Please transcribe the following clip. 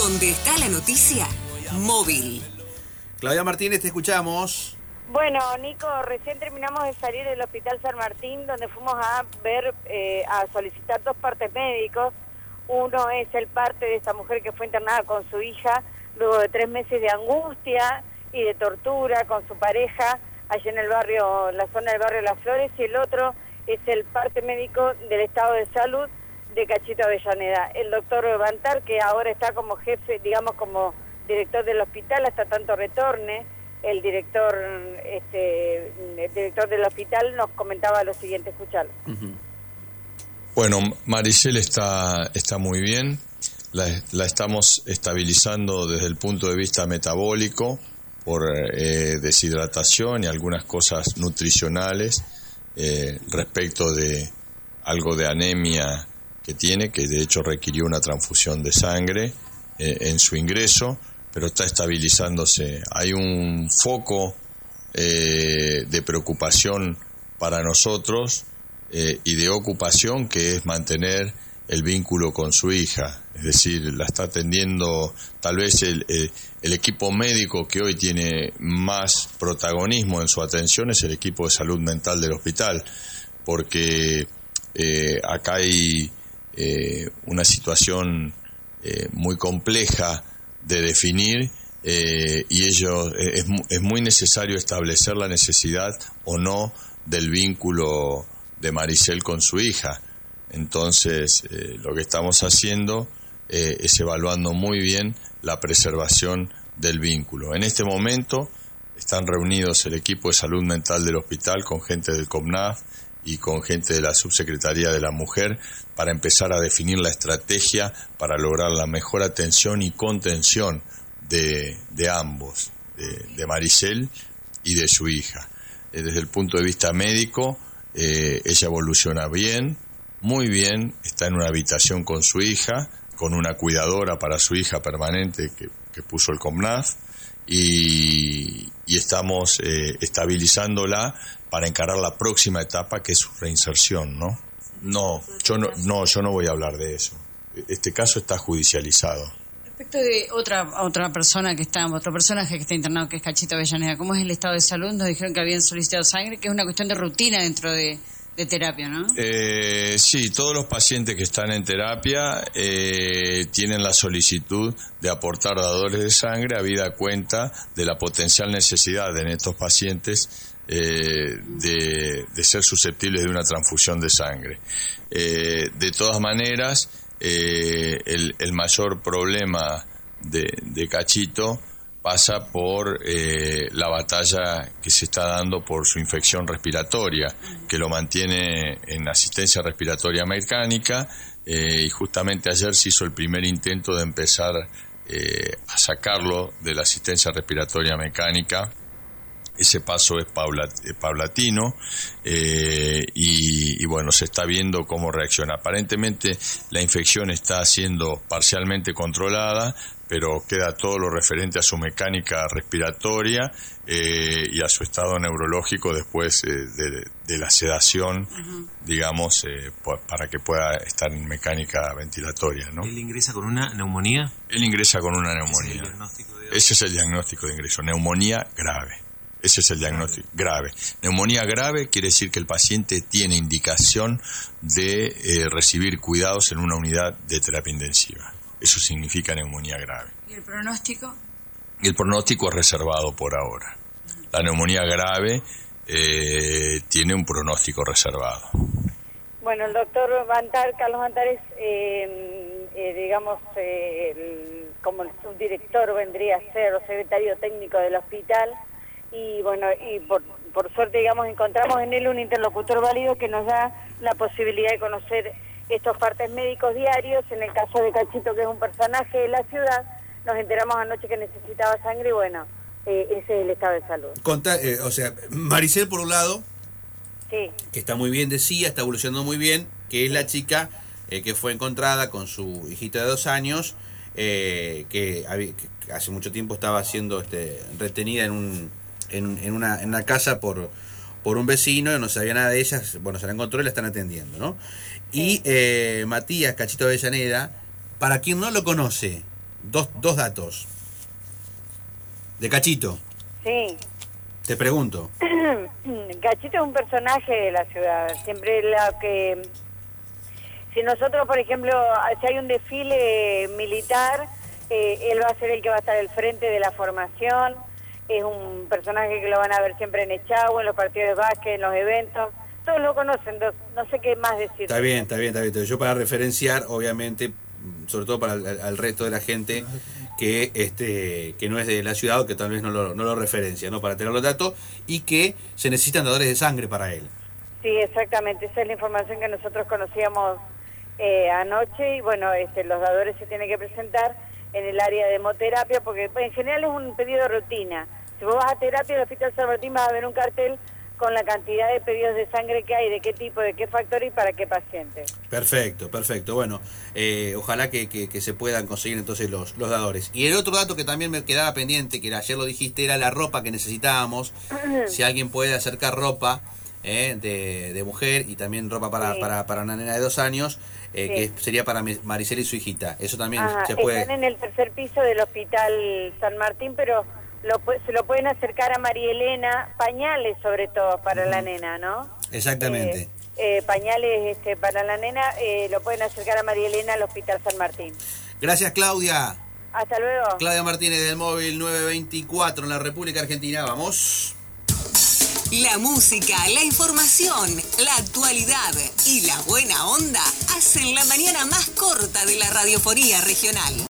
Donde está la noticia, móvil. Claudia Martínez, te escuchamos. Bueno, Nico, recién terminamos de salir del Hospital San Martín, donde fuimos a ver, a solicitar 2 partes médicos. Uno es el parte de esta mujer que fue internada con su hija, luego de 3 meses de angustia y de tortura con su pareja, allí en el barrio, en la zona del barrio Las Flores, y el otro es el parte médico del estado de salud de Cachito Avellaneda. El doctor Bantar, que ahora está como jefe, digamos como director del hospital, hasta tanto retorne, el director del hospital nos comentaba lo siguiente, escucharlo. Bueno, Maricel está muy bien, la estamos estabilizando desde el punto de vista metabólico por deshidratación y algunas cosas nutricionales respecto de algo de anemia que tiene, que de hecho requirió una transfusión de sangre en su ingreso, pero está estabilizándose. Hay un foco de preocupación para nosotros y de ocupación, que es mantener el vínculo con su hija. Es decir, la está atendiendo tal vez el equipo médico que hoy tiene más protagonismo en su atención, es el equipo de salud mental del hospital, porque acá hay una situación muy compleja de definir y es muy necesario establecer la necesidad o no del vínculo de Maricel con su hija. Entonces lo que estamos haciendo es evaluando muy bien la preservación del vínculo. En este momento están reunidos el equipo de salud mental del hospital con gente del COMNAF y con gente de la Subsecretaría de la Mujer para empezar a definir la estrategia para lograr la mejor atención y contención de ambos, de Maricel y de su hija. Desde el punto de vista médico, ella evoluciona bien, muy bien, está en una habitación con su hija, con una cuidadora para su hija permanente que puso el COMNAF, y estamos estabilizándola para encarar la próxima etapa, que es su reinserción, ¿no? Yo no voy a hablar de eso. Este caso está judicializado. Respecto de otro personaje que está internado, que es Cachito Avellaneda, ¿cómo es el estado de salud? Nos dijeron que habían solicitado sangre, que es una cuestión de rutina dentro de terapia, ¿no? Sí, todos los pacientes que están en terapia tienen la solicitud de aportar dadores de sangre, habida cuenta de la potencial necesidad en estos pacientes de ser susceptibles de una transfusión de sangre. De todas maneras, el mayor problema de Cachito pasa por la batalla que se está dando por su infección respiratoria, que lo mantiene en asistencia respiratoria mecánica, y justamente ayer se hizo el primer intento de empezar a sacarlo de la asistencia respiratoria mecánica. Ese paso es paulatino y bueno, se está viendo cómo reacciona. Aparentemente la infección está siendo parcialmente controlada, pero queda todo lo referente a su mecánica respiratoria y a su estado neurológico después de la sedación, digamos, para que pueda estar en mecánica ventilatoria, ¿no? ¿Él ingresa con una neumonía? Él ingresa con una neumonía. Ese es el diagnóstico de ingreso, neumonía grave. Ese es el diagnóstico grave. Neumonía grave quiere decir que el paciente tiene indicación de recibir cuidados en una unidad de terapia intensiva. Eso significa neumonía grave. ¿Y el pronóstico? El pronóstico es reservado por ahora. La neumonía grave tiene un pronóstico reservado. Bueno, el doctor Carlos Bantar es, como el subdirector vendría a ser, o secretario técnico del hospital. Y bueno, y por suerte, digamos, encontramos en él un interlocutor válido que nos da la posibilidad de conocer estos partes médicos diarios. En el caso de Cachito, que es un personaje de la ciudad, nos enteramos anoche que necesitaba sangre y bueno, ese es el estado de salud. Maricel, por un lado, sí, que está muy bien, decía, está evolucionando muy bien, que es la chica que fue encontrada con su hijita de 2 años, que hace mucho tiempo estaba siendo retenida en una casa por un vecino, no sabía nada de ella, bueno, se la encontró y la están atendiendo, ¿no? Y Matías Cachito Avellaneda, para quien no lo conoce, dos datos. De Cachito, Sí. te pregunto. Cachito es un personaje de la ciudad. Siempre lo que... Si nosotros, por ejemplo, si hay un desfile militar, él va a ser el que va a estar al frente de la formación. Es un personaje que lo van a ver siempre en Echagüe, en los partidos de básquet, en los eventos. Todos lo conocen, no sé qué más decir. Está bien. Yo para referenciar, obviamente, sobre todo para al resto de la gente que no es de la ciudad o que tal vez no lo referencia, ¿no? Para tener los datos y que se necesitan dadores de sangre para él. Sí, exactamente. Esa es la información que nosotros conocíamos anoche y bueno, los dadores se tienen que presentar en el área de hemoterapia porque en general es un pedido de rutina. Si vos vas a terapia del Hospital San Martín vas a ver un cartel con la cantidad de pedidos de sangre que hay, de qué tipo, de qué factor y para qué paciente. Perfecto. Bueno, ojalá que se puedan conseguir entonces los dadores. Y el otro dato que también me quedaba pendiente, que ayer lo dijiste, era la ropa que necesitábamos. Si alguien puede acercar ropa de mujer y también ropa para una nena de 2 años, que sería para Maricela y su hijita. Eso también se puede. Están en el tercer piso del Hospital San Martín, pero se lo pueden acercar a María Elena, pañales sobre todo para la nena, ¿no? Exactamente. Pañales para la nena, lo pueden acercar a María Elena al Hospital San Martín. Gracias, Claudia. Hasta luego. Claudia Martínez del Móvil 924 en la República Argentina. Vamos. La música, la información, la actualidad y la buena onda hacen la mañana más corta de la radiofonía regional.